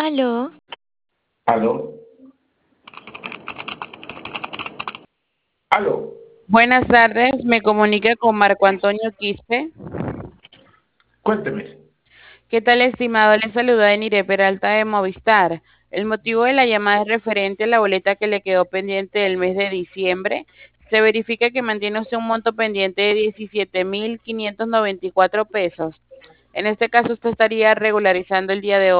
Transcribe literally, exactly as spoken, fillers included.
Aló, Aló, aló, Buenas tardes, me comunica con Marco Antonio Quispe. cuénteme. ¿Qué tal, estimado? Le saluda Enire Peralta de Movistar. El motivo de la llamada es referente a la boleta que le quedó pendiente del mes de diciembre. Se verifica que mantiene usted un monto pendiente de diecisiete mil quinientos noventa y cuatro pesos. En este caso, usted estaría regularizando el día de hoy.